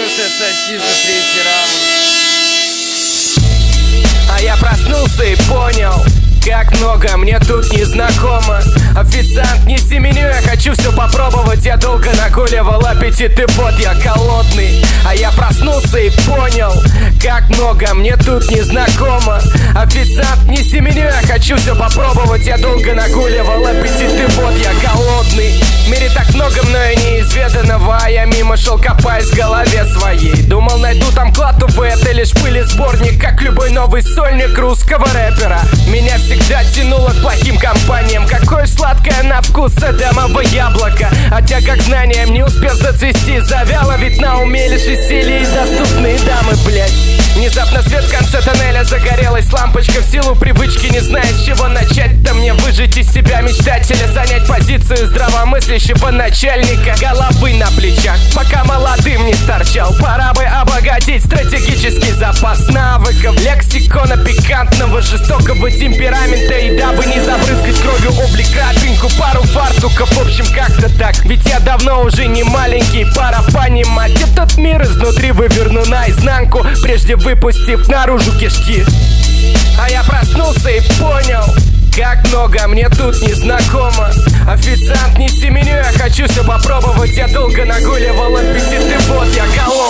Четвертая сосиска, третий раунд. А я проснулся и понял, как много мне тут не знакомо. Официант, неси меню, я хочу все попробовать. Я долго нагуливал аппетит, и вот я голодный. А я проснулся и понял, как много мне тут не знакомо. Официант, неси меню, я хочу все попробовать. Я долго нагуливал аппетит, и вот я голодный. В мире так много мною неизведанного, а я мимо шел, копаясь в голове своей. Думал, найду там клад, увы, это лишь пыль и сборник, как любой новый сольник русского рэпера. Меня всегда тянуло к плохим компаниям. Какое сладкое на вкус эдемово яблоко. Хотя как знанием не успел зацвести, завяло, ведь на уме лишь веселье и доступные дамы, блять. Внезапно свет в конце тоннеля, загорелась лампочка. В силу привычки, не зная, с чего начать-то мне выжить из себя мечтателя, занять позицию здравомыслящего начальника. Головы на плечах, пока молодым не старчал. Пора бы обогатить стратегический запас навыков, лексикона пикантного, жестокого темперамента. И дабы не забрызгать кровью облик, крапинку, пару фартуков. В общем, как-то так, ведь я давно уже не маленький. Пора понимать, этот мир изнутри выверну наизнанку, прежде выпустив наружу кишки. А я проснулся и понял, как много мне тут не знакомо. Официант, неси меню, я хочу все попробовать. Я долго нагуливал аппетит, и вот я голодный.